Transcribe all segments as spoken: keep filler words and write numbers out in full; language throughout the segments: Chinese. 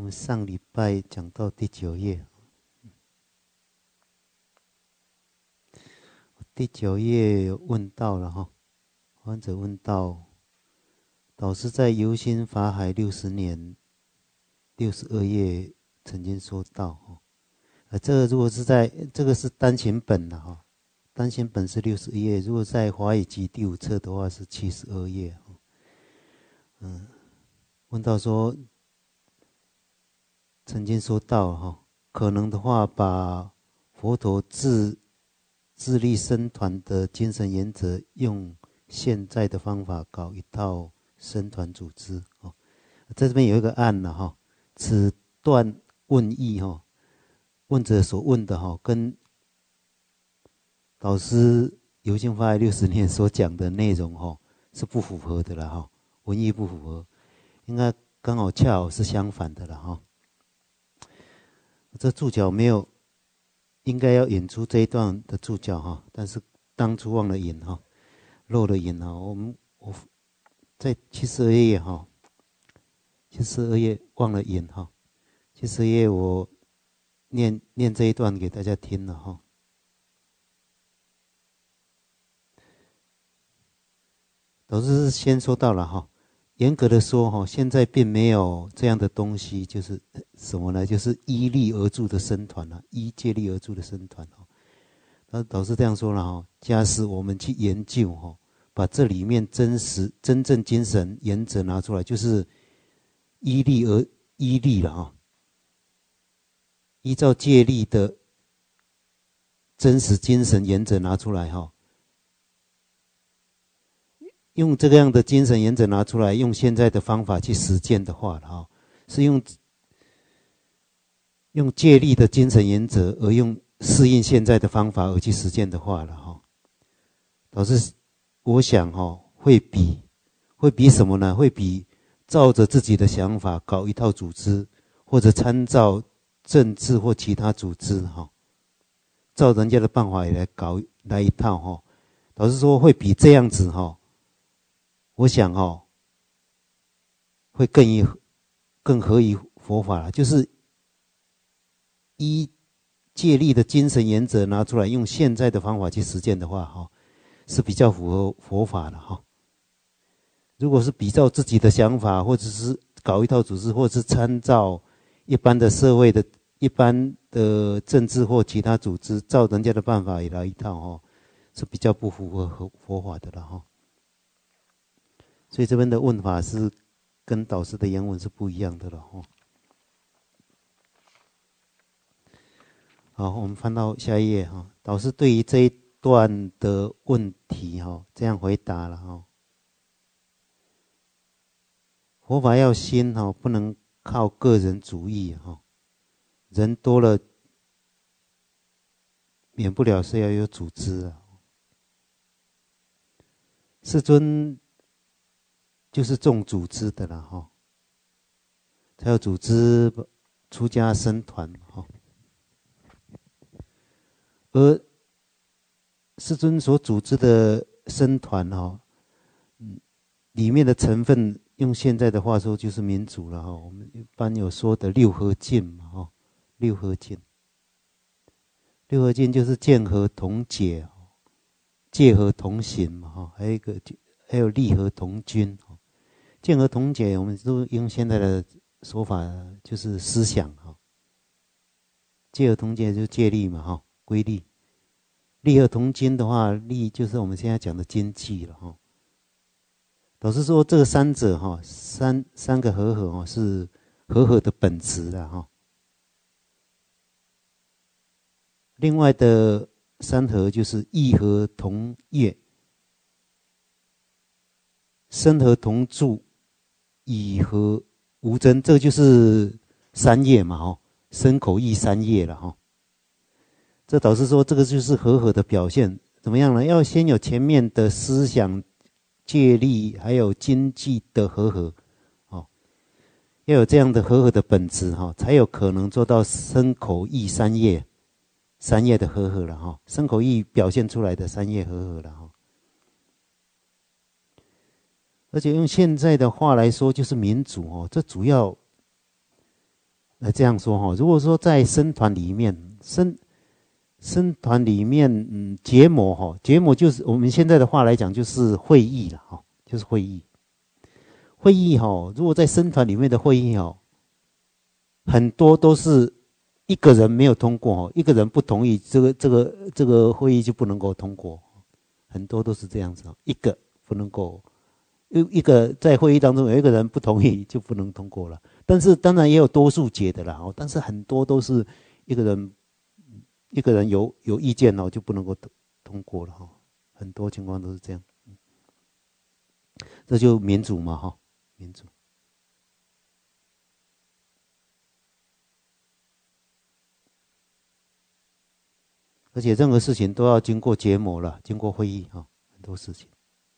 们上礼拜讲到第九页，第九页有问到了哈，患者问到，导师在游心法海六十年六十二页曾经说到哈，啊，这个如果是在这个是单行本的哈，单行本是六十一页，如果在华语集第五册的话是七十二页，嗯，问到说。曾经说到哈，可能的话，把佛陀自自立僧团的精神原则，用现在的方法搞一套僧团组织哦。在这边有一个案了哈，此段问义哈，问者所问的哈，跟导师游心法海六十年所讲的内容哈是不符合的了哈，文义不符合，应该刚好恰好是相反的了哈。这注脚没有，应该要引出这一段的注脚哈，但是当初忘了引哈，漏了引哈。我们我在七十二页哈，七十二页忘了引哈，七十二页我念念这一段给大家听了哈。导师先说到了哈。严格的说哈，现在并没有这样的东西，就是什么呢？就是依力而住的僧团啊，依借力而住的僧团哈。那导师这样说了哈，假使我们去研究哈，把这里面真实真正精神原则拿出来，就是依力而依力了哈，依照借力的真实精神原则拿出来哈。用这个样的精神原则拿出来，用现在的方法去实践的话哈，是用用借力的精神原则，而用适应现在的方法而去实践的话了哈。导致我想哈，会比会比什么呢？会比照着自己的想法搞一套组织，或者参照政治或其他组织哈，照人家的办法也来搞来一套哈。导致说会比这样子哈。我想哦，会更以更合于佛法了，就是依借力的精神原则拿出来，用现在的方法去实践的话，哈，是比较符合佛法的哈。如果是比照自己的想法，或者是搞一套组织，或者是参照一般的社会的、一般的政治或其他组织，照人家的办法也来一套哈，是比较不符合佛法的了哈。所以这边的问法是跟导师的原文是不一样的了哈。好，我们翻到下一页哈。导师对于这一段的问题哈，这样回答了哈。佛法要兴哈，不能靠个人主义哈，人多了，免不了是要有组织啊。世尊就是重组织的了哈，才有组织出家僧团哈。而世尊所组织的僧团哈，里面的成分，用现在的话说就是民主了哈。我们一般有说的六合敬嘛哈，六合敬，六合敬就是见合同解，戒合同行嘛哈，还有一个还有利合同均。见合同解，我们都用现在的说法，就是思想哈。戒合同解就是戒律嘛哈，规律。利合同经的话，利就是我们现在讲的经济了哈。导师说这个三者哈，三三个和合哈是和合的本质了哈。另外的三合就是义合同业，身合同住，以和无争，这就是三业嘛哈，身口意三业了哈。这导师说这个就是和合的表现，怎么样呢？要先有前面的思想、戒律，还有经济的和合，哦，要有这样的和合的本质哈，才有可能做到身口意三业，三业的和合了哈。身口意表现出来的三业和合了哈。而且用现在的话来说，就是民主哦，这主要来这样说哈，如果说在僧团里面，僧僧团里面，嗯，结魔哈，结魔就是我们现在的话来讲，就是会议了哈，就是会议。会议哈，如果在僧团里面的会议哈，很多都是一个人没有通过，一个人不同意，这个这个这个会议就不能够通过，很多都是这样子，一个不能够。一个在会议当中有一个人不同意就不能通过了，但是当然也有多数决的啦，但是很多都是一个人一个人有有意见就不能够通过了，很多情况都是这样，这就民主嘛哈，民主。而且任何事情都要经过结盟了，经过会议哈，很多事情。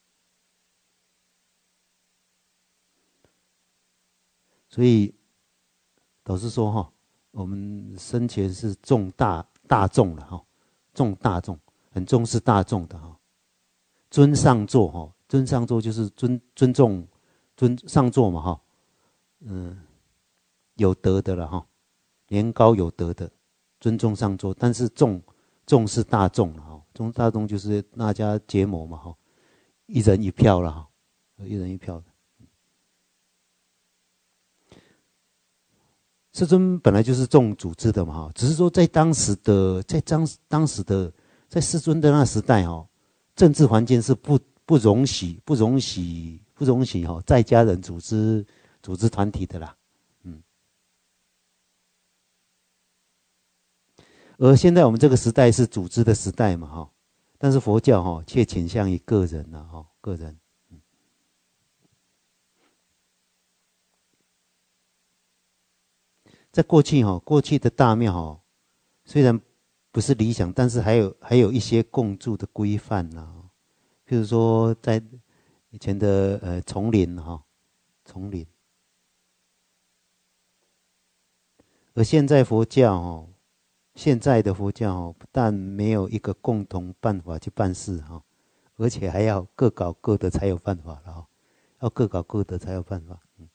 所以导师说哈，我们生前是重大大众了哈，重大众，很重视大众的哈。尊上座哈，尊上座就是尊尊重尊上座嘛哈，嗯，有德的了哈，年高有德的，尊重上座，但是重重视大众了哈，重大众就是大家结盟嘛哈，一人一票了哈，一人一票的。世尊本来就是重组织的嘛，只是说在当时的，在当当时的，在世尊的那时代哈，政治环境是不不容许、不容许、不容许哈在家人组织组织团体的啦，嗯。而现在我们这个时代是组织的时代嘛哈，但是佛教哈却倾向于个人呐哈，个人。在过去哈，过去的大庙哈，虽然不是理想，但是还有还有一些共住的规范呐。譬如说，在以前的呃丛林哈，丛林。而现在佛教哦，现在的佛教哦，不但没有一个共同办法去办事哈，而且还要各搞各的才有办法了哈，要各搞各的才有办法。嗯。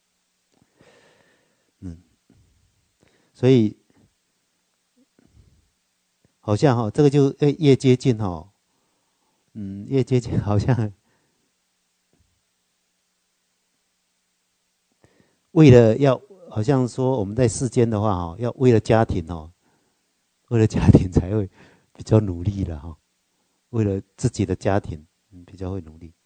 嗯。所以，好像哈，这个就越接近哈，嗯，越接近好像为了要，好像说我们在世间的话哈，要为了家庭哦，为了家庭才会比较努力了哈，为了自己的家庭，嗯，比较会努力。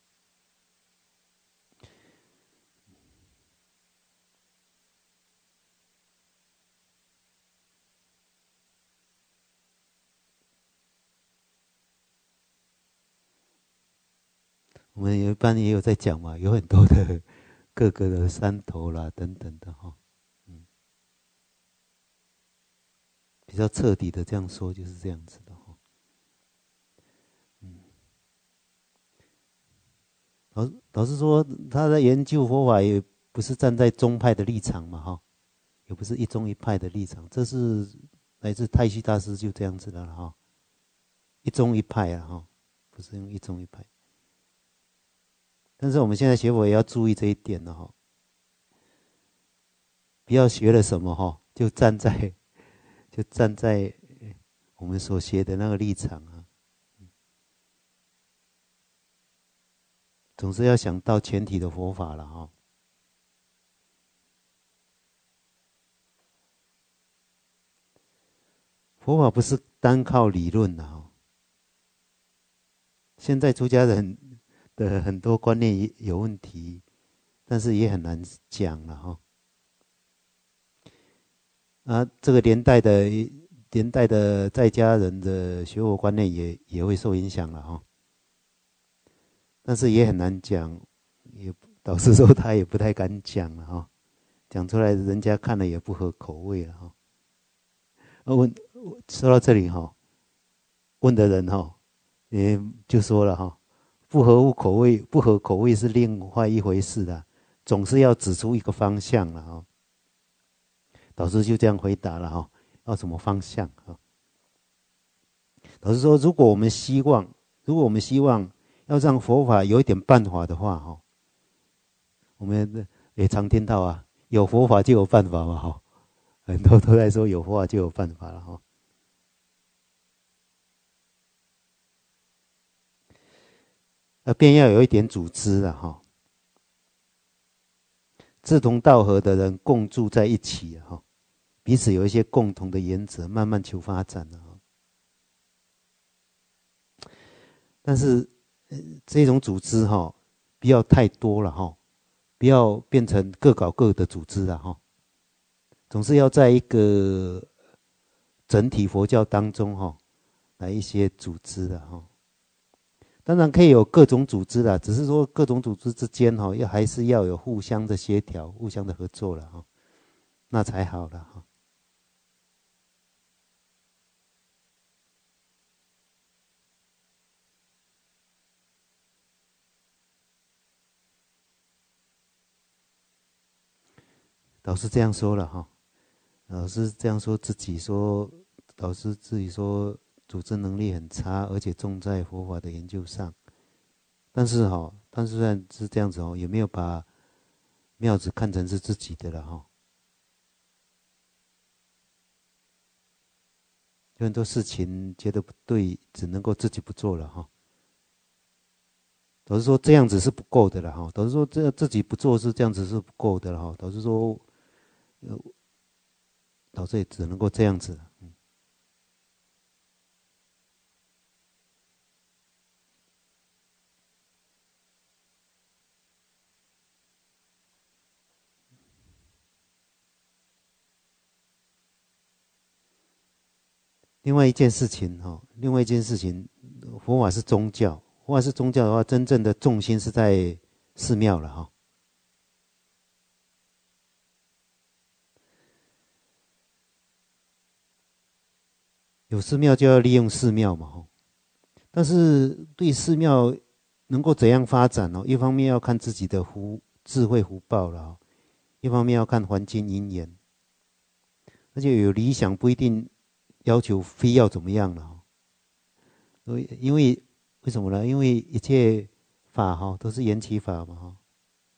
我们有一般也有在讲嘛，有很多的各个的山头啦等等的哈，嗯，比较彻底的这样说就是这样子的哈，嗯，导导师说他在研究佛法也不是站在宗派的立场嘛哈，也不是一宗一派的立场，这是来自太虚大师就这样子的了哈，一宗一派啊哈，不是用一宗一派。但是我们现在学佛也要注意这一点了哈，不要学了什么哈，就站在就站在我们所学的那个立场啊，总是要想到全体的佛法了哈。佛法不是单靠理论的哈，现在出家人的很多观念有问题，但是也很难讲了哈。啊，这个年代的年代的在家人的学佛观念也也会受影响了哈。但是也很难讲，也导师说他也不太敢讲了哈，讲出来人家看了也不合口味了哈。问说到这里哈，问的人哈，也就说了哈。不合口味，不合口味是另外一回事的，总是要指出一个方向了哈。导师就这样回答了哈，要什么方向哈？导师说，如果我们希望，如果我们希望要让佛法有一点办法的话哈，我们也常听到啊，有佛法就有办法嘛哈， 很多都在说有佛法就有办法了哈。那便要有一点组织了哈，志同道合的人共住在一起哈，彼此有一些共同的原则，慢慢求发展了哈。但是这种组织哈，不要太多了哈，不要变成各搞各的组织了哈。总是要在一个整体佛教当中哈，来一些组织的哈。当然可以有各种组织啦，只是说各种组织之间哈，要还是要有互相的协调、互相的合作了哈，那才好了哈。老师这样说了哈，老师这样说自己说，老师自己说组织能力很差，而且重在佛法的研究上。但是哈，但是虽然是这样子哦，也没有把庙子看成是自己的了哈。有很多事情觉得不对，只能够自己不做了哈。导师说这样子是不够的了哈。导师说这自己不做是这样子是不够的了哈。导师说，呃，导师也只能够这样子。嗯。另外一件事情哈，另外一件事情，佛法是宗教，佛法是宗教的话，真正的重心是在寺庙了哈。有寺庙就要利用寺庙嘛哈。但是对寺庙能够怎样发展哦？一方面要看自己的福智慧福报了哈，一方面要看环境因缘，而且有理想不一定要求非要怎么样了哈。因为为什么呢？因为一切法哈都是缘起法嘛哈。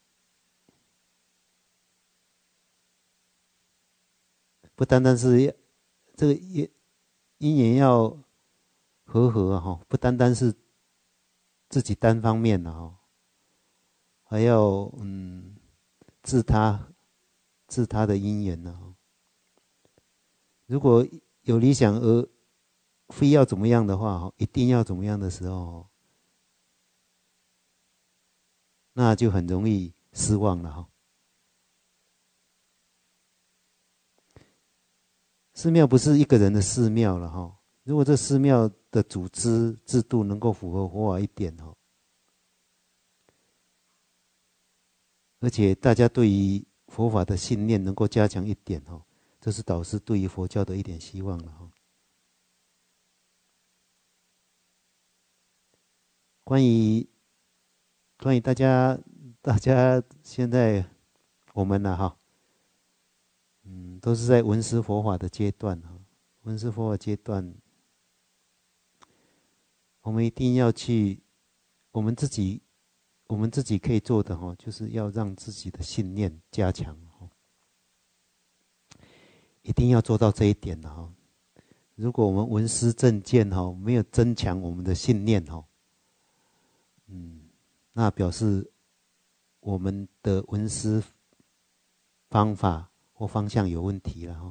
不单单是这个因因缘要和合哈，不单单是自己单方面的哈，还要嗯自他自他的因缘呢。如果有理想而非要怎么样的话，一定要怎么样的时候，那就很容易失望了哈。寺庙不是一个人的寺庙了哈。如果这寺庙的组织制度能够符合佛法一点哈，而且大家对于佛法的信念能够加强一点哈，这是导师对于佛教的一点希望了哈。关于关于大家大家现在我们呢哈，嗯，都是在闻思佛法的阶段哈。闻思佛法阶段，我们一定要去，我们自己我们自己可以做的哈，就是要让自己的信念加强哈，一定要做到这一点的哈。如果我们闻思正见哈，没有增强我们的信念哈，嗯，那表示我们的闻思方法或方向有问题了哈。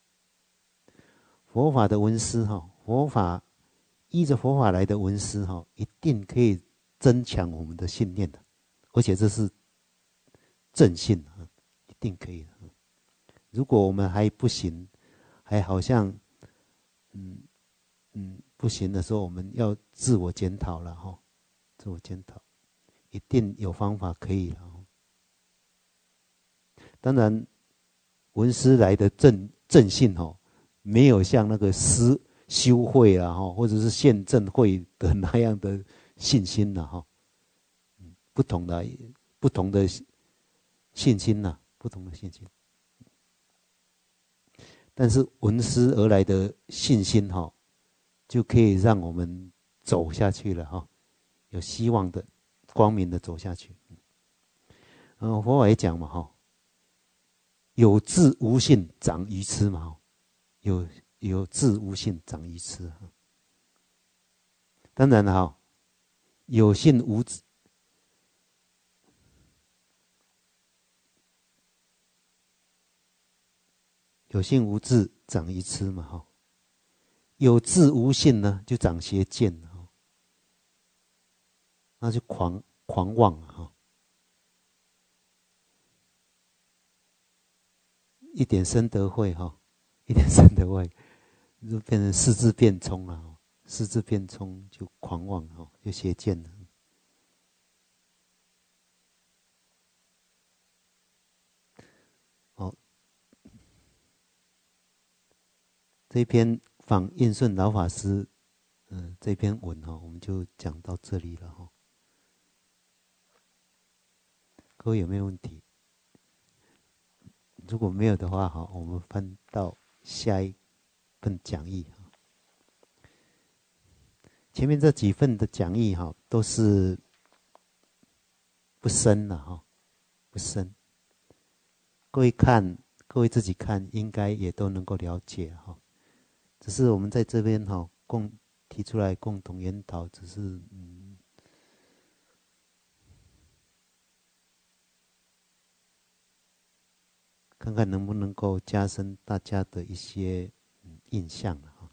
佛法的闻思哈，佛法依着佛法来的闻思哈，一定可以增强我们的信念的，而且这是正信啊，一定可以的。如果我们还不行，还好像嗯嗯不行的时候，我们要自我检讨了哈，自我检讨，一定有方法可以了。当然，闻思来的正正信哈，没有像那个思修会啊哈，或者是宪政会的那样的信心了哈。不同的不同的信心呐，不同的信心。但是闻思而来的信心哈，就可以让我们走下去了哈，有希望的、光明的走下去。嗯，佛法也讲嘛哈， 有智无信，长愚痴嘛。有有智无信，长愚痴。当然了哈，有信无智，有信无智，长愚痴嘛哈。有智无信呢，就长邪见哈，那就狂狂妄哈。一点生德慧哈，一点生德慧，就变成四字变冲了。四字变冲就狂妄哈，就邪见了。好，这篇访印顺老法师，嗯、呃，这篇文哈，我们就讲到这里了哈。各位有没有问题？如果没有的话，好，我们翻到下一份讲义。前面这几份的讲义哈，都是不深了哈，不深。各位看，各位自己看，应该也都能够了解哈。只是我们在这边哈，共提出来共同研讨，只是嗯。看看能不能够加深大家的一些印象哈。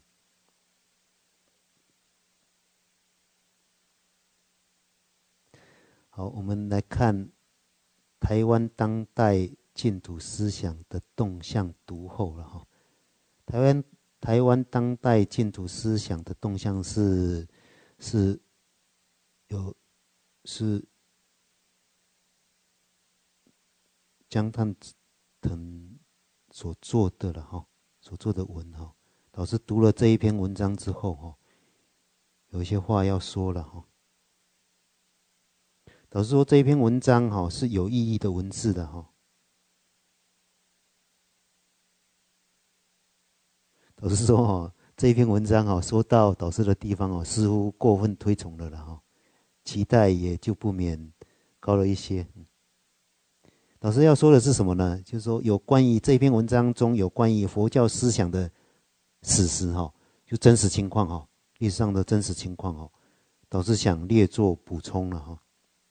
好，我们来看台湾当代净土思想的动向读后了哈。台湾台湾当代净土思想的动向是是有是江探腾所做的了哈，所做的文哈。老师读了这一篇文章之后哈，有一些话要说了哈。老师说这一篇文章哈是有意义的文字的哈。导师说哈，这一篇文章哈说到导师的地方哦，似乎过分推崇了了哈，期待也就不免高了一些。老师要说的是什么呢？就是说有关于这篇文章中有关于佛教思想的史实哈，就真实情况哈，历史上的真实情况哈，导师想列作补充了哈。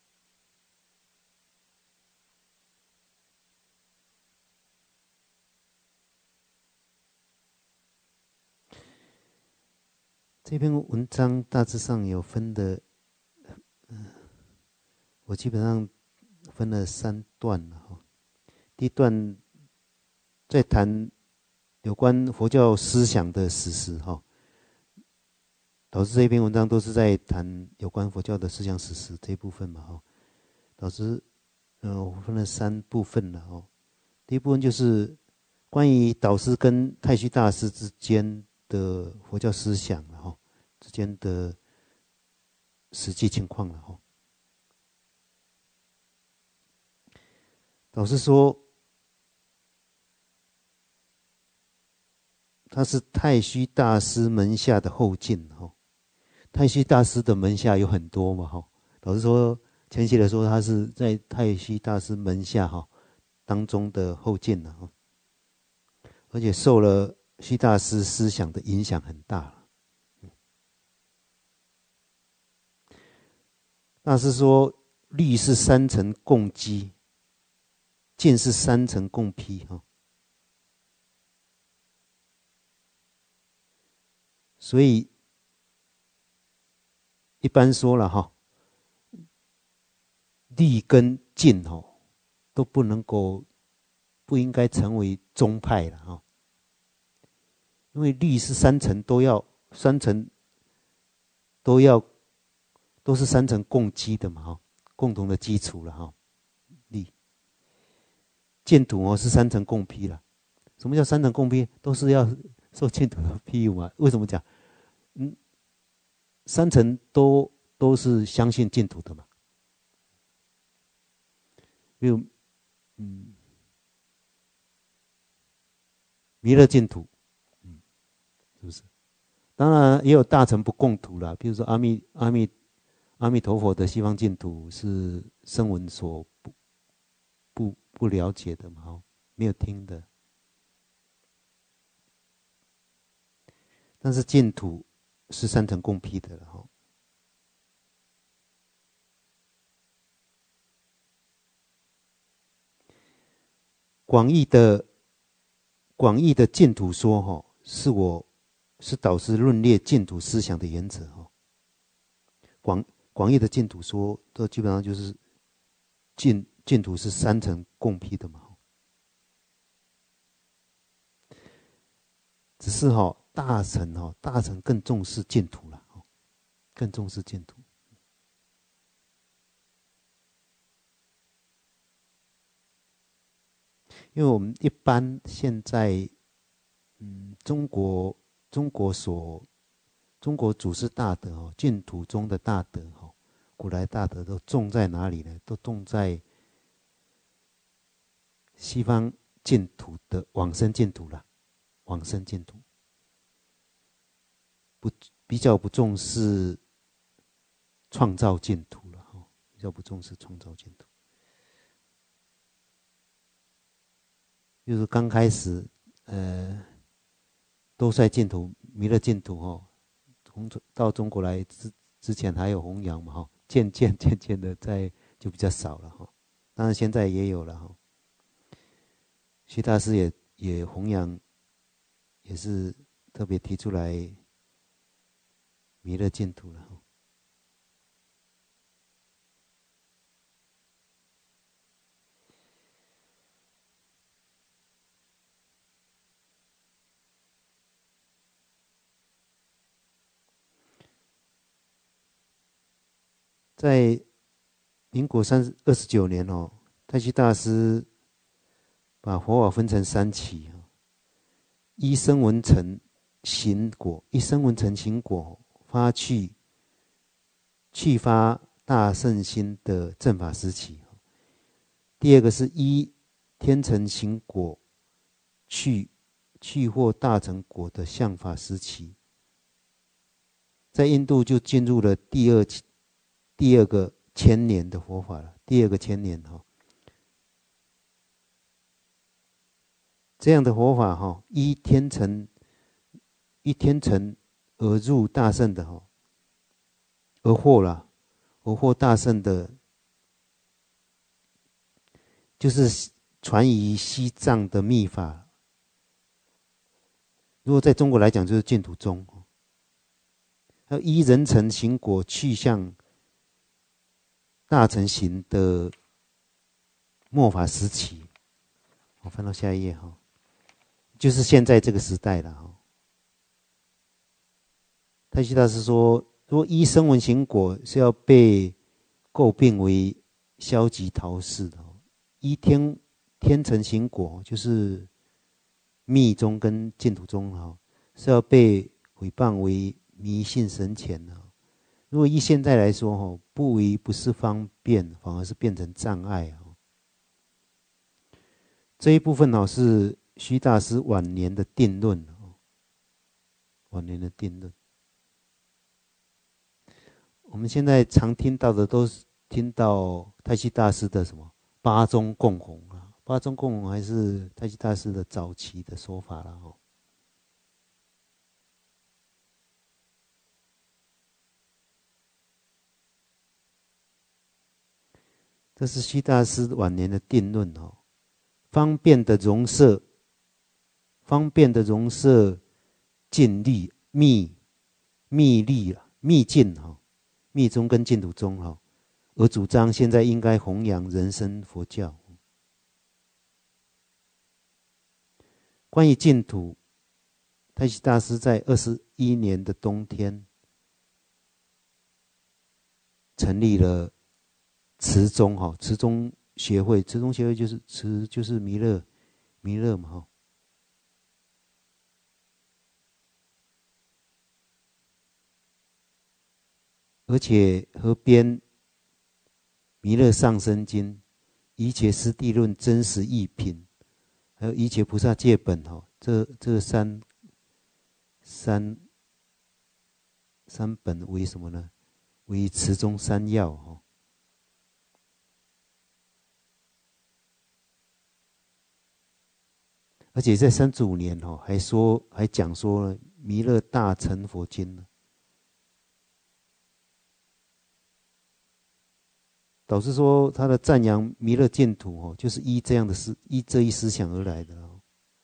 这篇文章大致上有分的，呃，我基本上分了三段了哈。第一段在谈有关佛教思想的史实哈，导致这一篇文章都是在谈有关佛教的思想史实这一部分嘛哈。导致呃我分了三部分了哈。第一部分就是关于导师跟太虚大师之间的佛教思想了哈，之间的实际情况了哈。导师说，他是太虚大师门下的后进哈。太虚大师的门下有很多嘛哈。导师说，谦虚的说，他是在太虚大师门下哈当中的后进了哈，而且受了虚大师思想的影响很大了。大师说，律是三层共积，见是三层共批哈。所以一般说了哈，律跟见哈都不能够，不应该成为宗派了哈。因为律是三层都要，三层都要，都是三层共基的嘛哈，共同的基础了哈。律净土哦是三层共批了。什么叫三层共批？都是要受净土的庇佑嘛。为什么讲？嗯，三层都都是相信净土的嘛。比如，嗯，弥勒净土，嗯，是不是？当然也有大乘不共土啦，比如说阿弥阿弥阿弥陀佛的西方净土是声闻所不不不了解的嘛。 没有听的。但是净土是三乘共批的了哈。广义的广义的净土说哈，是我是导师论列净土思想的原则哈。广广义的净土说，都基本上就是净净土是三乘共批的嘛。只是哈，大乘哈，大乘更重视净土了，更重视净土。因为我们一般现在，嗯，中国中国所中国祖师大德哦，净土中的大德哈，古来大德都重在哪里呢？都重在西方净土的往生净土了，往生净土，不比较不重视创造净土了哈，比较不重视创造净土。就是刚开始，呃，兜率净土、弥勒净土哈，从到中国来之之前还有弘扬嘛哈，渐渐渐渐的在就比较少了哈，当然现在也有了哈。徐大师也也弘扬，也是特别提出来弥勒净土了哈。在民国三十二十九年哦，太虚大师把佛法分成三期啊，一声闻乘行果，一声闻乘行果发去去发大圣心的正法时期。第二个是一天成行果去去获大成果的相法时期。在印度就进入了第二第二个千年的佛法了，第二个千年哈。这样的佛法哈，依天成依天成而入大圣的哈，而获了，而获大圣的，就是传于西藏的密法。如果在中国来讲，就是净土宗。要依人成行果去向大乘行的末法时期。我翻到下一页哈，就是现在这个时代了哈。太虚大师说，如果依声闻行果是要被诟病为消极逃世的，依天天成行果就是密宗跟净土宗哈，是要被诽谤为迷信神浅的。如果依现在来说哈，不为不是方便，反而是变成障碍。这一部分呢是虚大师晚年的定论，晚年的定论。我们现在常听到的都是听到太虚大师的什么八宗共弘啊，八宗共弘还是太虚大师的早期的说法了哈。这是虚大师晚年的定论哦，方便的容摄，方便的容摄净律密密律啊密净哈，密宗跟净土宗哈，而主张现在应该弘扬人生佛教。关于净土，太虚大师在二十一年的冬天成立了慈宗哈，慈宗协会，慈宗协会就是慈就是弥勒弥勒嘛哈。而且合编《弥勒上生经》、《一切师地论》真实义品，还有《一切菩萨戒本》哈，这这三三三本为什么呢？为慈宗三要哈。 而且在三十五年哦，还说还讲说呢，弥勒大乘佛经呢。导师说他的赞扬弥勒净土哦，就是依这样的思依这一思想而来的哦。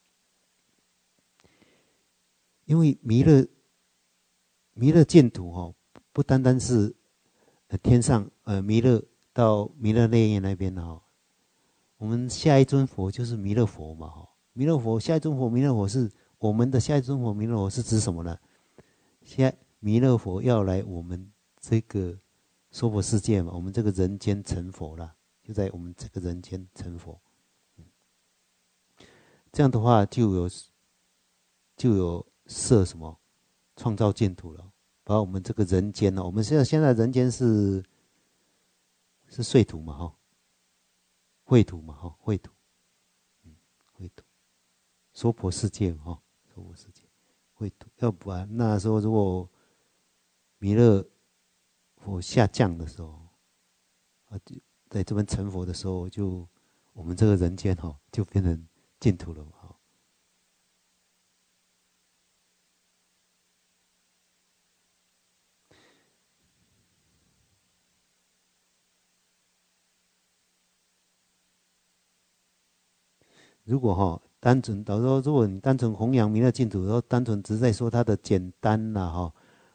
因为弥勒弥勒净土哦，不单单是呃天上呃弥勒到弥勒内院那边的哦，我们下一尊佛就是弥勒佛嘛哈。弥勒佛下一尊佛弥勒佛是我们的下一尊佛弥勒佛是指什么呢？现在弥勒佛要来我们这个娑婆世界嘛，我们这个人间成佛啦，就在我们这个人间成佛。这样的话就有就有设什么创造净土了，把我们这个人间呢，我们现在现在人间是是碎土嘛哈，秽土嘛哈，秽土，嗯，秽土，娑婆世界哈，娑婆世界，秽土。要不然那时候如果弥勒佛下降的时候，啊，在这边成佛的时候，就我们这个人间哈，就变成净土了嘛。如果哈单纯，到时候如果你单纯弘扬弥勒净土，然后单纯只是在说它的简单呐、啊、哈，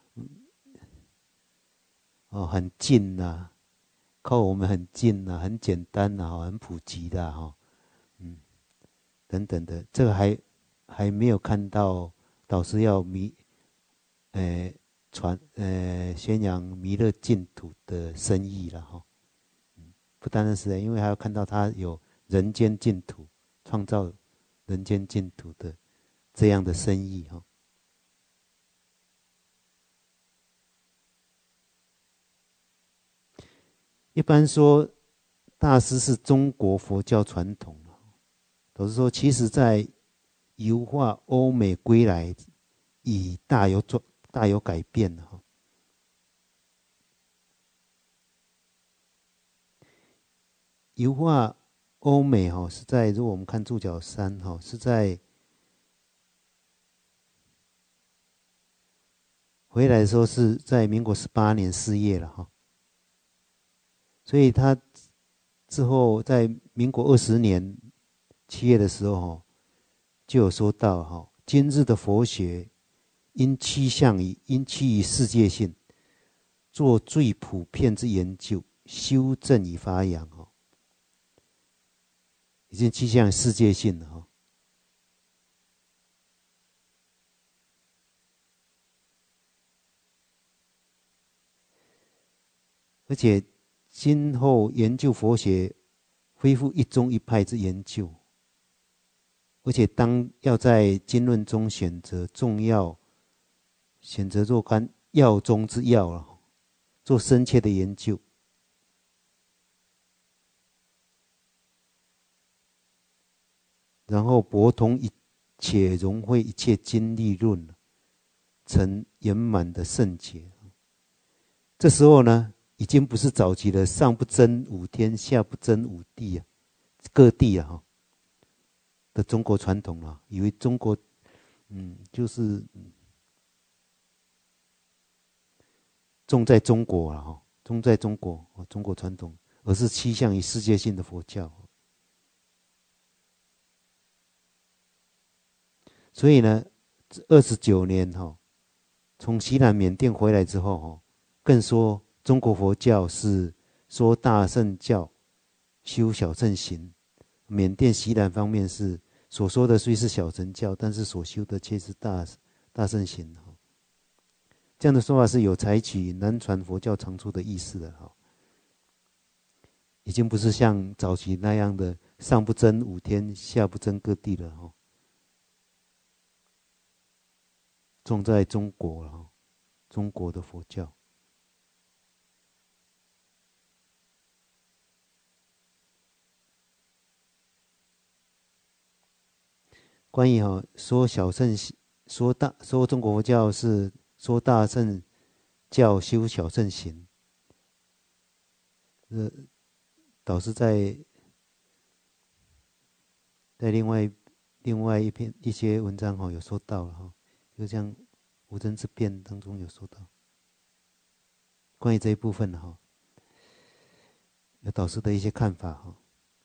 哦很近呐、啊，靠我们很近呐、啊，很简单呐、啊，很普及的哈、啊，嗯等等的，这个还还没有看到导师要弥呃传呃宣扬弥勒净土的深意了哈，嗯，不单单是因为还要看到他有人间净土创造人间净土的这样的深意哈。一般说，大师是中国佛教传统，都是说，其实在油画欧美归来，已大有做大有改变哈。油画欧美哈是在，如果我们看注脚三哈，是在回来的时候是在民国十八年四月了哈，所以他之后在民国二十年七月的时候哈，就有说到哈，今日的佛学因趋向于因趋于世界性，做最普遍之研究，修正与发扬哈，已经趋向世界性了哈。而且今后研究佛学，恢复一宗一派之研究，而且当要在经论中选择重要，选择若干要中之要了，做深切的研究，然后博通一切融会一切经历论，成圆满的圣解。这时候呢，已经不是早期的上不争五天，下不争五地啊，各地啊的中国传统了，以为中国嗯就是重在中国啊哈，重在中国中国传统，而是趋向于世界性的佛教。所以呢，二十九年哈，从西南缅甸回来之后哈，更说中国佛教是说大乘教，修小乘行。缅甸西南方面是所说的虽是小乘教，但是所修的却是大大乘行。这样的说法是有采取南传佛教长处的意思的哈，已经不是像早期那样的上不争五天，下不争各地了哈。重在中国了，中国的佛教。关于哈说小乘说大说中国佛教是说大乘教修小乘行，呃，导师在在另外另外一篇一些文章哈有说到了哈，就像无争之辩当中有说到关于这一部分哈，有导师的一些看法哈。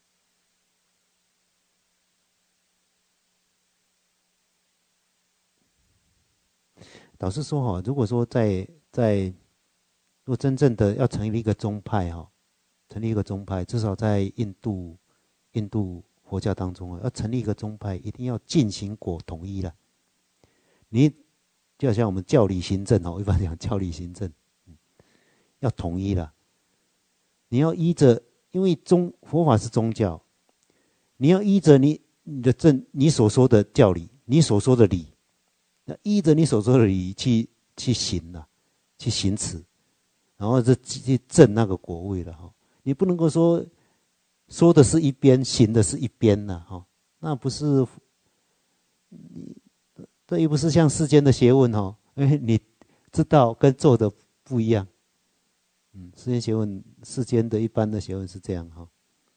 导师说哈，如果说在在如果真正的要成立一个宗派哈，成立一个宗派，至少在印度印度佛教当中啊，要成立一个宗派，一定要进行果统一了。你就好像我们教理行政哦，一般讲教理行政，要统一了。你要依着，因为宗佛法是宗教，你要依着你你的正你所说的教理，你所说的理，那依着你所说的理去去行啊，去行持，然后这去证那个果位了哈。你不能够说说的是一边，行的是一边呐哈，那不是你这又不是像世间的学问哈，因为你知道跟做的不一样。嗯，世间学问，世间的一般的学问是这样哈。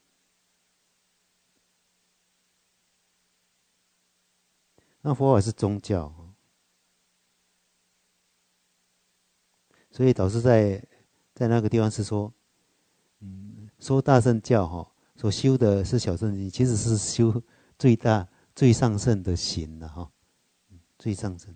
那佛法是宗教，所以导师在在那个地方是说，嗯，说大乘教哈，所修的是小乘行，其实是修最大最上乘的行了哈，最上乘。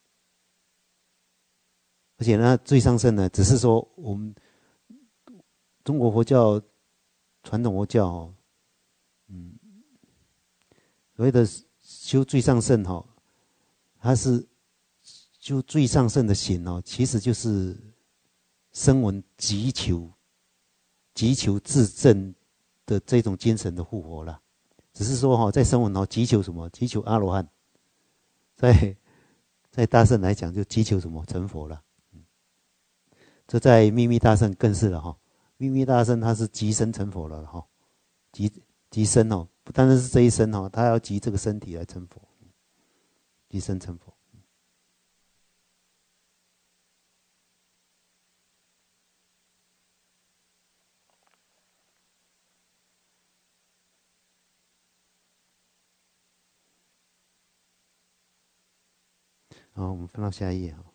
而且呢，最上乘呢，只是说我们中国佛教传统佛教哈，嗯，所谓的修最上乘哈，它是修最上乘的行哦，其实就是声闻急求急求自证的这种精神的复活了。只是说哈，在声闻哦，急求什么？急求阿罗汉。在在大乘来讲，就急求什么？成佛了。这在秘密大乘更是了哈。秘密大乘它是急生成佛了哈，急急生哦，不单单是这一生哦，他要急这个身体来成佛，急生成佛。好，我们翻到下一页哈。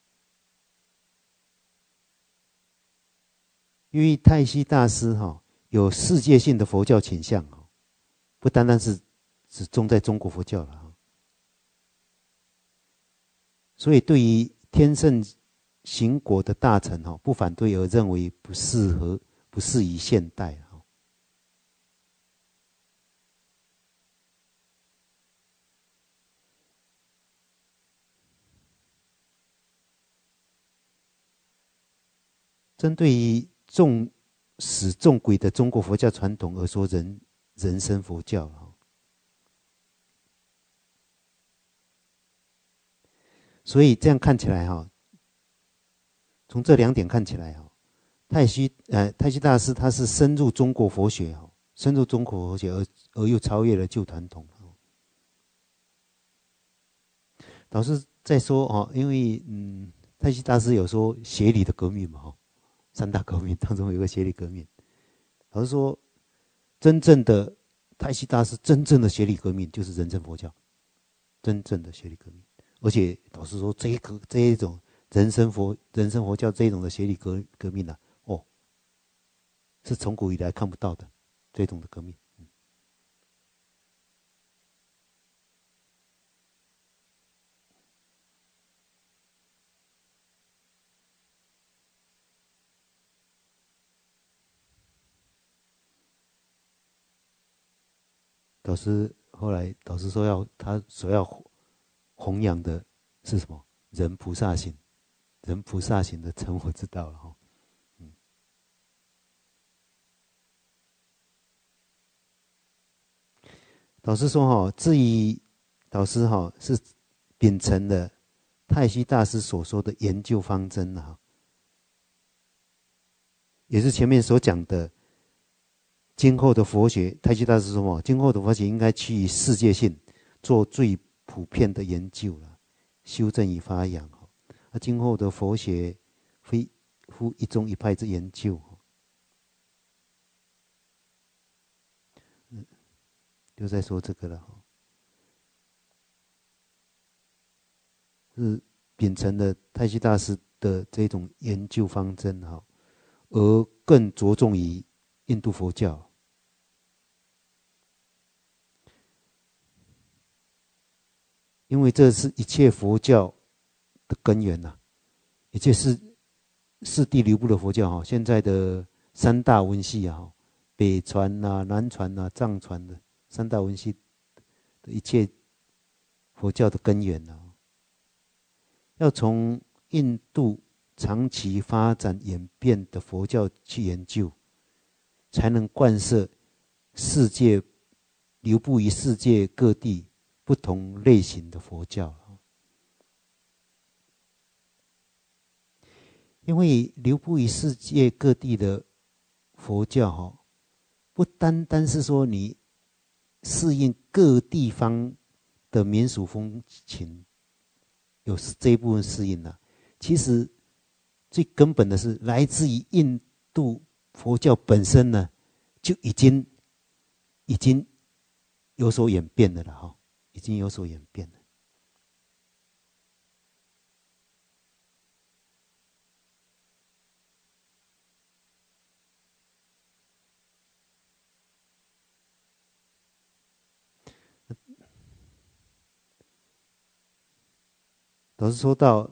因为太虚大师哈有世界性的佛教倾向哈，不单单是只重在中国佛教了哈。所以对于天圣行果的大臣哈，不反对而认为不适合、不适宜现代哈。针对于重史重轨的中国佛教传统而说人人生佛教哈。所以这样看起来哈，从这两点看起来哈，太虚呃太虚大师他是深入中国佛学哈，深入中国佛学而而又超越了旧传统。老师在说哦，因为嗯，太虚大师有说协理的革命嘛哈，三大革命当中有个协理革命。老师说，真正的太虚大师真正的协理革命就是人生佛教，真正的协理革命。而且老师说，这一个这一种人生佛人生佛教这一种的协理革革命呢、啊，哦，是从古以来看不到的这种的革命。导师后来导师说要他所要弘扬的是什么？人菩萨行，人菩萨行的成佛之道了哈。嗯，导师说哈，至于导师哈是秉承了太虚大师所说的研究方针哈，也是前面所讲的。今后的佛学，太虚大师说什么？今后的佛学应该趋于世界性，做最普遍的研究了，修正与发扬。啊，今后的佛学非乎一宗一派之研究，嗯，就在说这个了。 是秉承了太虚大师的这种研究方针哈，而更着重于印度佛教。因为这是一切佛教的根源呐、啊，一切是四地流布的佛教哈，现在的三大文系啊，北传啊、南传啊、藏传的三大文系的一切佛教的根源啊，要从印度长期发展演变的佛教去研究，才能贯彻世界流布于世界各地不同类型的佛教。因为流布于世界各地的佛教哈，不单单是说你适应各地方的民俗风情，有这一部分适应了，其实最根本的是来自于印度佛教本身呢，就已经已经有所演变的了哈，已经有所演变了。导师说到，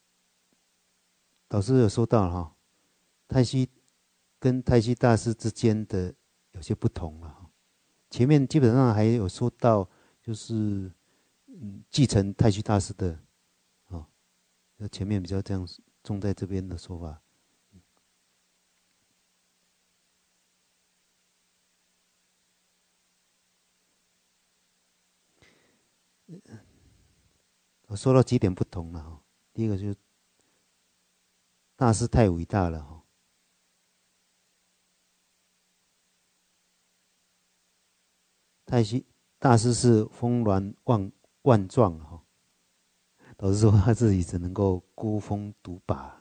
导师有说到哈，太虚跟太虚大师之间的有些不同了哈。前面基本上还有说到，就是嗯继承太虚大师的，啊，前面比较这样重在这边的说法。我说到几点不同了哈。第一个就是大师太伟大了哈，太虚大师是峰峦万万状哈，导师说他自己只能够孤峰独拔。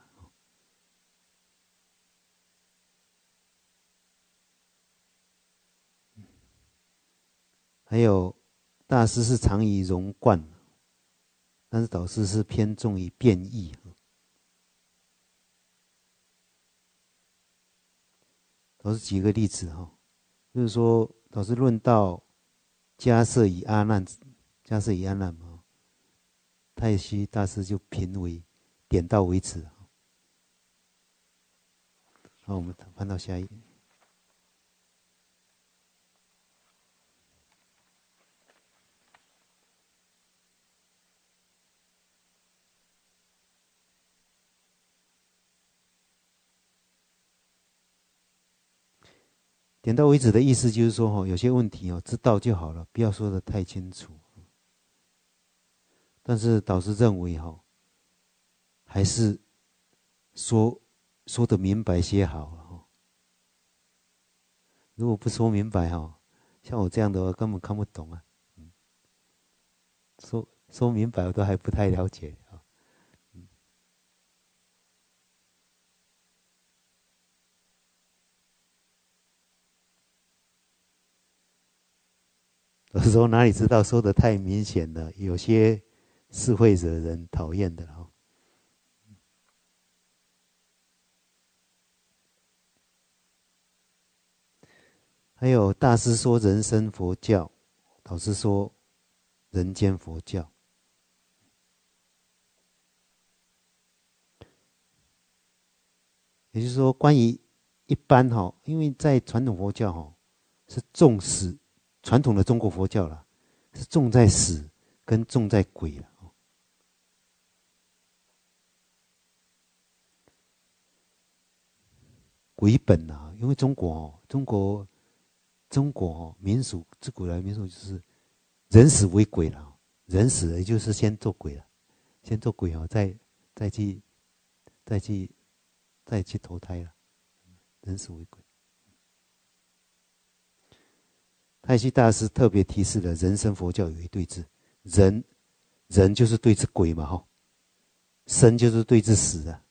还有大师是常以容贯，但是导师是偏重于变异。导师举个例子哈，就是说导师论到迦叶与阿难，迦叶与阿难嘛，太虚大师就评为点到为止。好，我们翻到下一页。点到为止的意思就是说，有些问题知道就好了，不要说得太清楚。但是导师认为哈，还是说说得明白些好。如果不说明白哈，像我这样的我根本看不懂啊。说说明白我都还不太了解啊。有时候哪里知道说得太明显了，有些是会惹人讨厌的哈。还有大师说人生佛教，导师说人间佛教。也就是说，关于一般哈，因为在传统佛教哈是重死，传统的中国佛教啦是重在死跟重在鬼了。鬼本啊，因为中国哦，中国中国哦民俗自古来民俗就是人死为鬼了，人死了就是先做鬼了，先做鬼哦，再再去再去再去投胎了，人死为鬼。太虚大师特别提示了人生佛教有一对治，人人就是对治鬼嘛哈，生就是对治死啊。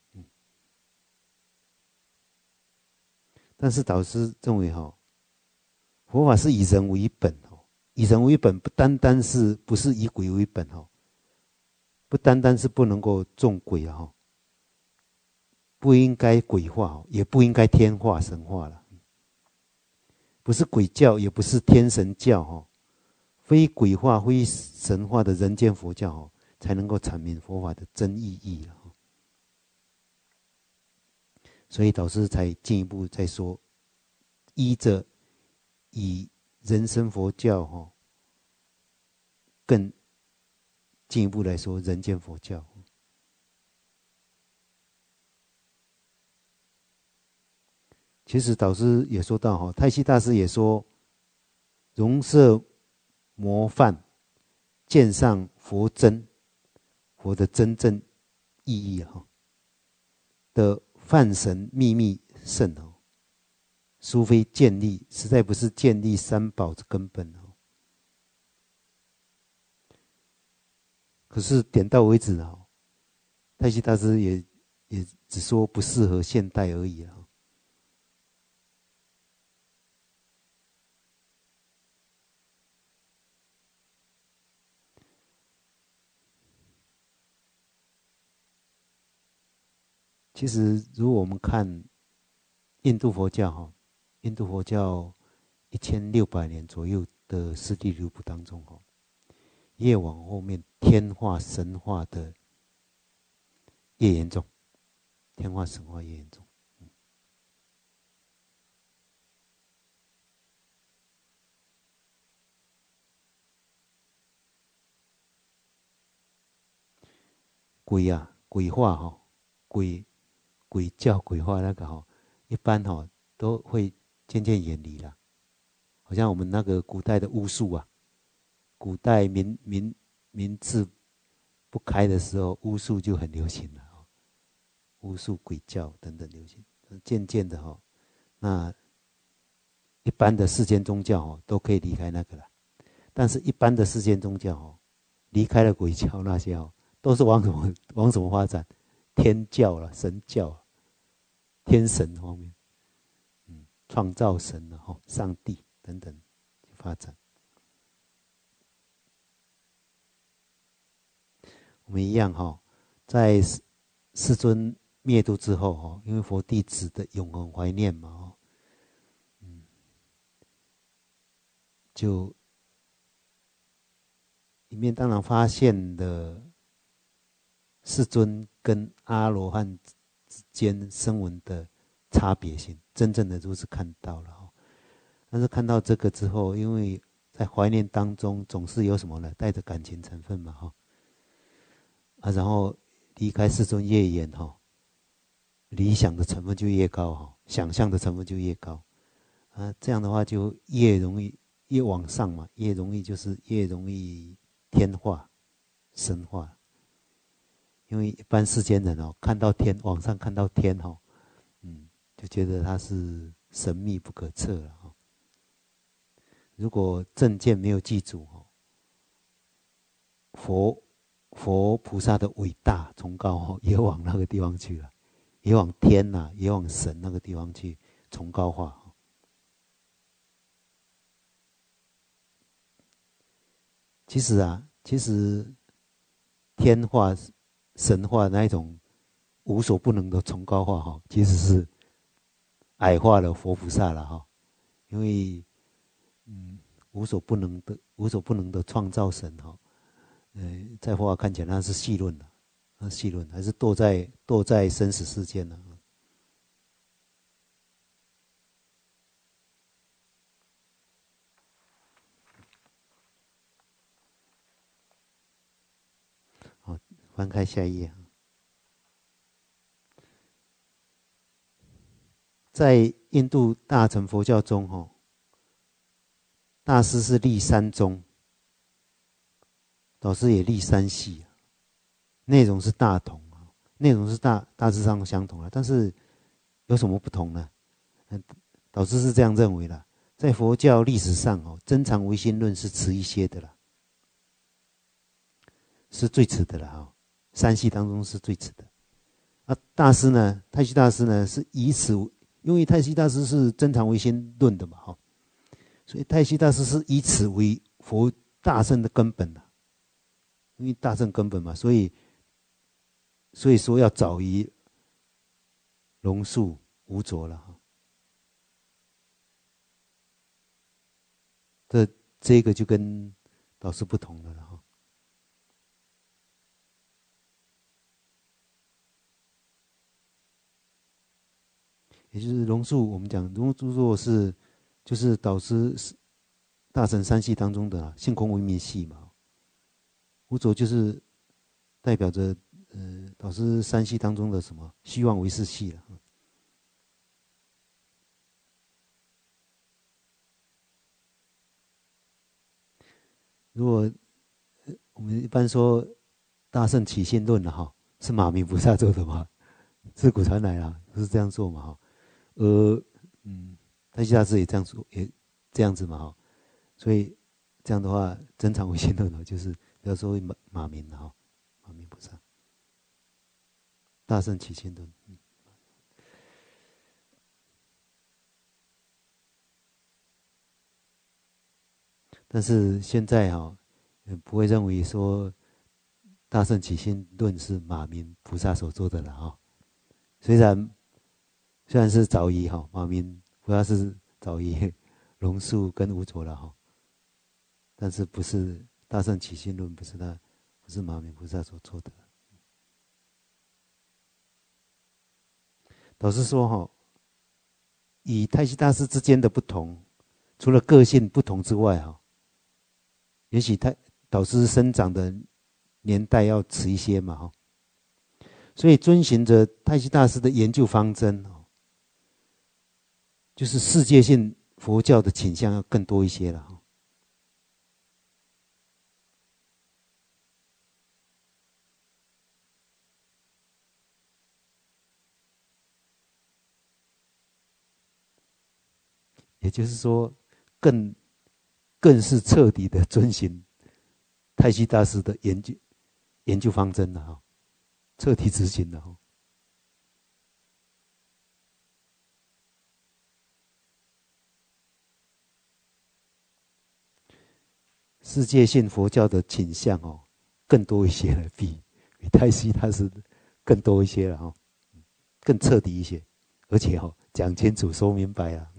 但是导师认为哈，佛法是以人为本哦，以人为本不单单是不是以鬼为本哦， 不单单是不能够重鬼啊，哈，不应该鬼化，也不应该天化神化了。不是鬼教，也不是天神教，哈，非鬼化、非神化的人间佛教，哈，才能够阐明佛法的真意义了。所以导师才进一步再说，依着以人生佛教，哈，更进一步来说人间佛教。其实导师也说到，哈，太虚大师也说，容摄模范，见上佛真，佛的真正意义，哈的梵神秘密甚，哦，殊非建立，实在不是建立三宝的根本，哦。可是点到为止，哦，太虚大师也也只说不适合现代而已，哦。其实，如果我们看印度佛教，哈，印度佛教一千六百年左右的释地流布当中，哈，越往后面天化神化的越严重，天化神化越严重。鬼啊，鬼化，哈，鬼。鬼教鬼话那个，哈，一般，哈，都会渐渐远离了。好像我们那个古代的巫术啊，古代民民民智不开的时候，巫术就很流行了，巫术鬼教等等流行。渐渐的，哈，那一般的世间宗教，哈，都可以离开那个了。但是一般的世间宗教，哈，离开了鬼教那些，哈，都是往什么往什么发展？天教了，神教了，天神方面，嗯，创造神了，哈，上帝等等发展。我们一样，哈，在世尊灭度之后，哈，因为佛弟子的永恒怀念嘛，哈，嗯，就里面当然发现了世尊跟阿罗汉之间声闻的差别性，真正的如是看到了。但是看到这个之后，因为在怀念当中总是有什么呢？带着感情成分嘛，哈，啊，然后离开世尊越远，哈，理想的成分就越高，哈，想象的成分就越高，啊，这样的话就越容易越往上嘛，越容易就是越容易天化、神化。因为一般世间人，哦，看到天，往上看到天，哦，嗯，就觉得它是神秘不可测了，哦。如果正见没有记住，哦，佛佛菩萨的伟大崇高，哦，也往那个地方去了，也往天呐，啊，也往神那个地方去崇高化，哦。其实啊，其实天化神化那一种无所不能的崇高化，哈，其实是矮化了佛菩萨了，哈。因为，嗯，无所不能的无所不能的创造神，哈，呃，在佛法看起来那是戏论了，那戏论还是堕在堕在生死世间了。好，翻开下一页。在印度大乘佛教中，哈，大师是立三宗，导师也立三系，内容是大同，内容是大大致上相同的，但是有什么不同呢？导师是这样认为的，在佛教历史上，哦，真常唯心论是迟一些的啦，是最迟的了，哈，三系当中是最迟的。啊，大师呢，太虚大师呢是以此。因为太虚大师是真常唯心论的嘛，哈，所以太虚大师是以此为佛大乘的根本的， 因为大圣根本嘛，所以所以说要早于龙树无着了哈。这这个就跟导师不同了哈。也就是龙树，我们讲龙树若是就是导师大乘三系当中的性空无明系嘛，无着就是代表着呃导师三系当中的什么虚妄唯识系了。如果我们一般说大圣起信论了哈，是马明菩萨做的嘛，自古传来啦，是这样做嘛哈。呃，嗯，太虚大师也这样说，也这样子嘛哈。所以这样的话，真常唯心论呢，就是不要说马马明了哈，马明菩萨，大圣起信论。嗯，但是现在哈，不会认为说大圣起信论是马明菩萨所做的了哈。虽然虽然是早于哈，马明菩萨是早于龙树跟无着了哈。但是不是大圣起信论，不是他，不是马明菩萨所做的。导师说哈，以太虚大师之间的不同，除了个性不同之外哈，也许太导师生长的年代要迟一些嘛哈，所以遵循着太虚大师的研究方针，就是世界性佛教的倾向要更多一些了哈。也就是说，更更是彻底的遵循太虚大师的研究研究方针了哈，彻底执行了哈。世界性佛教的倾向哦，更多一些了，比比太虚大师更多一些了哈，更彻底一些，而且哦讲清楚说明白了。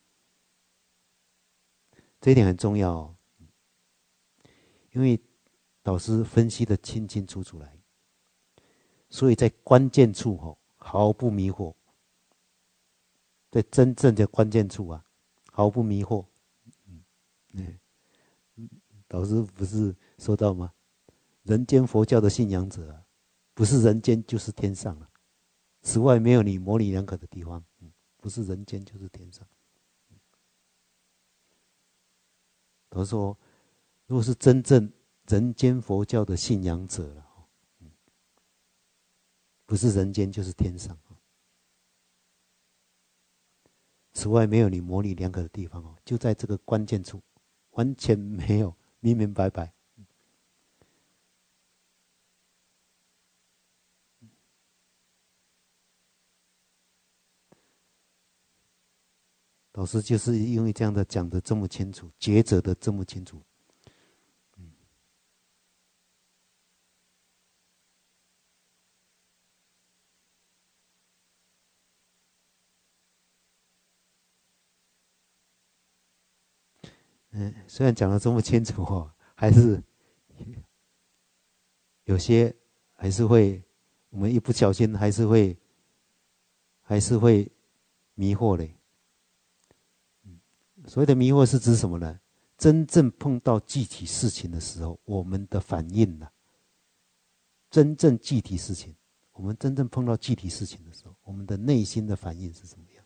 这一点很重要哦，因为导师分析的清清楚楚来，所以在关键处哦毫不迷惑，在真正的关键处啊毫不迷惑。嗯，导师不是说到吗？人间佛教的信仰者啊，不是人间就是天上了，此外没有你模棱两可的地方。嗯，不是人间就是天上。导师说，如果是真正人间佛教的信仰者了，不是人间就是天上，此外没有你模棱两可的地方哦，就在这个关键处，完全没有，明明白白。导师就是因为这样的讲的这么清楚，抉择的这么清楚。嗯，虽然讲的这么清楚哦，还是有些还是会，我们一不小心还是会，还是会迷惑嘞。所谓的迷惑是指什么呢？真正碰到具体事情的时候，我们的反应呢、啊？真正具体事情，我们真正碰到具体事情的时候，我们的内心的反应是怎么样？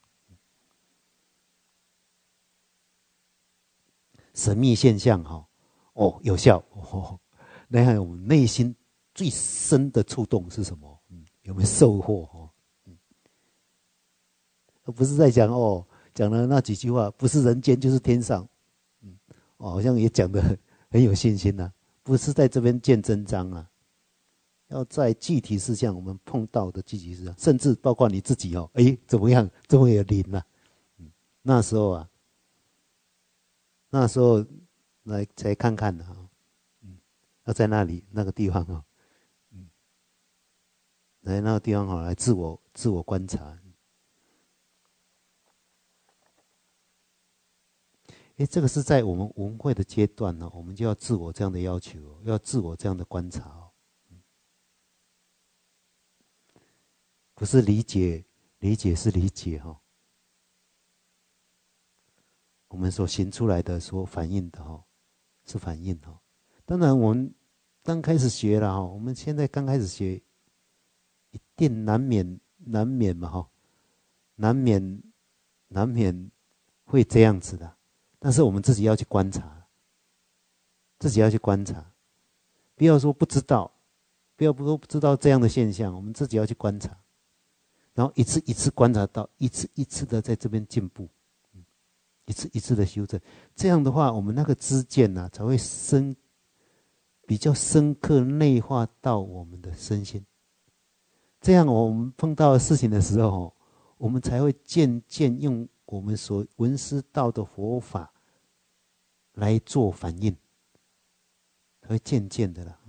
神秘现象哈，哦，有效哦。那样我们内心最深的触动是什么？嗯，有没有收获？哦，嗯，而不是在讲哦，讲了那几句话，不是人间就是天上，嗯，哦，好像也讲得很很有信心呐、啊，不是在这边见真章啊，要在具体事项我们碰到的具体事项，甚至包括你自己哦，哎，怎么样，这么有灵啊？嗯，那时候啊。那时候来才看看的、啊，嗯， 要在那里那个地方哦，嗯，来那个地方哦，来自我自我观察。哎，这个是在我们文会的阶段呢，我们就要自我这样的要求，要自我这样的观察哦，不是理解，理解是理解哈，我们所行出来的、所反映的哈，是反映哈。当然，我们刚开始学了哈，我们现在刚开始学，一定难免难免嘛哈，难免难免会这样子的，但是我们自己要去观察，自己要去观察，不要说不知道，不要说不知道这样的现象，我们自己要去观察，然后一次一次观察到，一次一次的在这边进步，一次一次的修正，这样的话，我们那个知见呢、啊，才会深，比较深刻内化到我们的身心。这样我们碰到事情的时候，我们才会渐渐用我们所闻思到的佛法来做反应，才会渐渐的啦。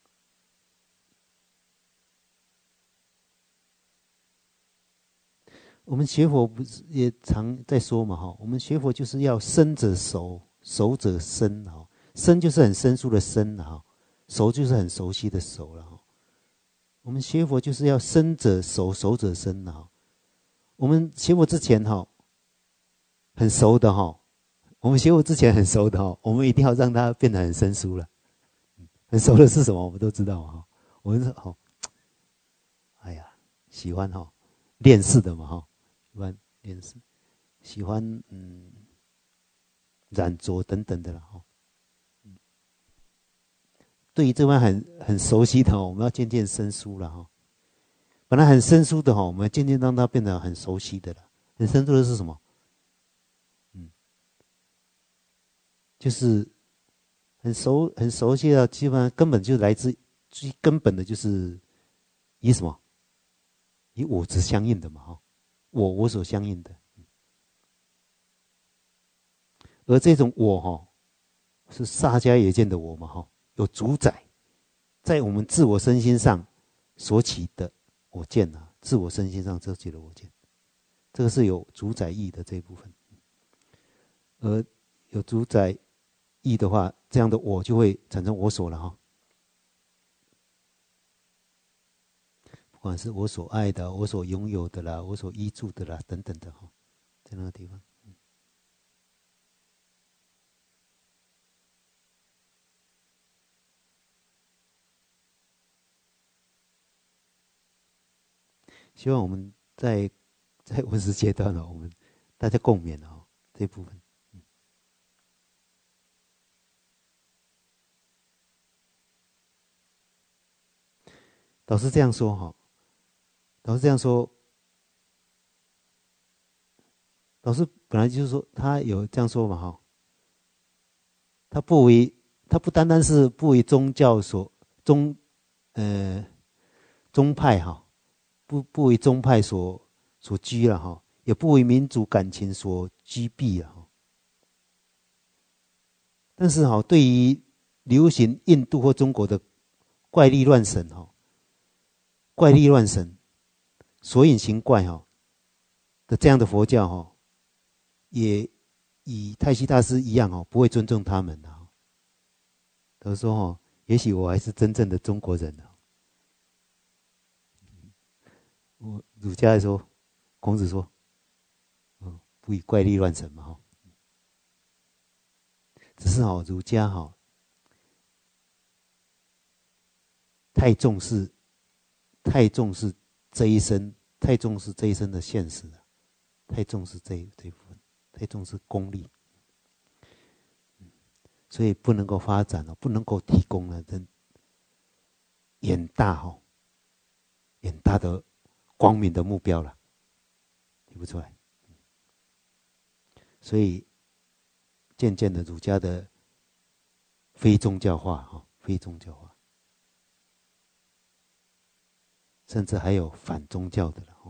我们学佛不是也常在说嘛哈，我们学佛就是要深者熟，熟者深哈，深就是很生疏的深哈，熟就是很熟悉的熟了哈。我们学佛就是要深者熟，熟者深哈。我们学佛之前哈，很熟的哈，我们学佛之前很熟的哈，我们一定要让它变得很生疏了。很熟的是什么？我们都知道哈。我们是哦，哎呀，喜欢哈练事的嘛哈，喜欢练事，喜欢嗯染着等等的了哈。对于这方很很熟悉的，我们要渐渐生疏了哈。本来很生疏的哈，我们渐渐让它变得很熟悉的了。很生疏的是什么？嗯，就是很熟很熟悉的，基本上根本就来自最根本的就是以什么？以我执相应的嘛哈，我我所相应的。而这种我哈，是萨迦耶见的我嘛哈，有主宰，在我们自我身心上所起的我见啊，自我身心上所起的我见，这个是有主宰意的这一部分。而有主宰意的话，这样的我就会产生我所了哈。不管是我所爱的、我所拥有的啦、我所依住的啦等等的哈，在那个地方。希望我们在在文史阶段呢，我们大家共勉哦这一部分。老师这样说哈，老师这样说，老师本来就是说他有这样说嘛哈，他不为他不单单是不为宗教所宗呃宗派哈，不不为宗派所所拘了哈，也不为民族感情所拘闭了哈。但是哈，对于流行印度或中国的怪力乱神哈，怪力乱神、所隐形怪哈的这样的佛教哈，也以太虚大师一样哦，不会尊重他们的。他说哦，也许我还是真正的中国人呢。我儒家说，孔子说，嗯，不以怪力乱神嘛哈。只是哦，儒家哈太重视，太重视这一生，太重视这一生的现实了，太重视这这一部分，太重视功利，所以不能够发展了，不能够提供了真远大哈，远大的光明的目标了，提不出来。所以渐渐的，儒家的非宗教化哈，非宗教化，甚至还有反宗教的了哈。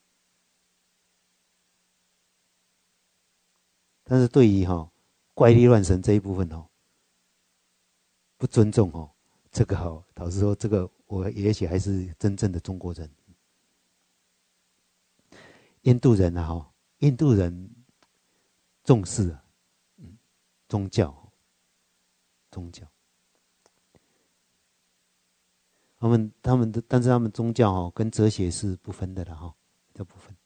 但是对于哈怪力乱神这一部分哦，不尊重哦， 这个哈，老实说，这个我也许还是真正的中国人。印度人啊，哈，印度人重视啊，嗯，宗教，宗教。他们他们的，但是他们宗教哦跟哲学是不分的了哈，叫不分。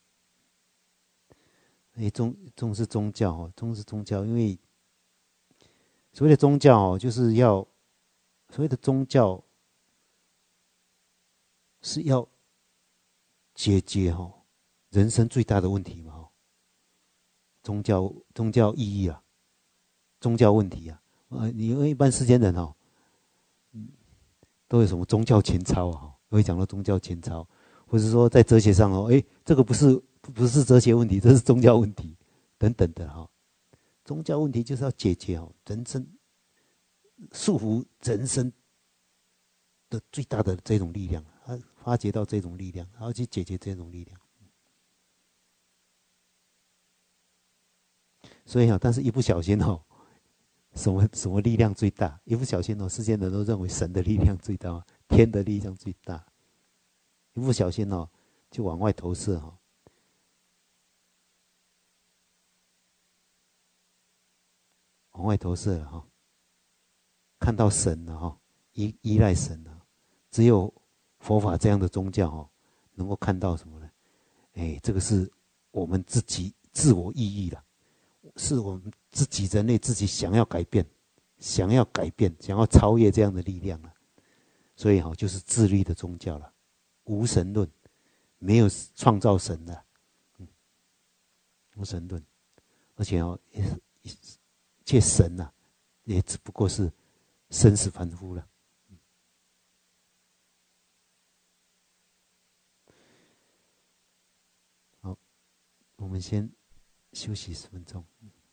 哎，重重视宗教哦，重视宗教，因为所谓的宗教哦，就是要所谓的宗教是要解决哈人生最大的问题嘛，宗教宗教意义啊，宗教问题啊，呃，你因为一般世间人哦，都有什么宗教情操啊，会讲到宗教情操，或者说在哲学上哦，哎，这个不是不是哲学问题，这是宗教问题等等的哈。宗教问题就是要解决哦人生束缚人生的最大的这种力量，他发掘到这种力量，然后去解决这种力量。所以啊，但是一不小心哦，什么什么力量最大？一不小心哦，世间人都认为神的力量最大，天的力量最大。一不小心哦，就往外投射哈、哦，往外投射了哈、哦，看到神了哈、哦，依依赖神了。只有佛法这样的宗教哦，能够看到什么呢？哎，这个是我们自己自我意义了，是我们自己人类自己想要改变、想要改变、想要超越这样的力量了。所以哈、哦，就是自律的宗教了，无神论，没有创造神的，嗯，无神论，而且哦，这神呐、啊，也只不过是生死凡夫了。好，我们先休息十分钟。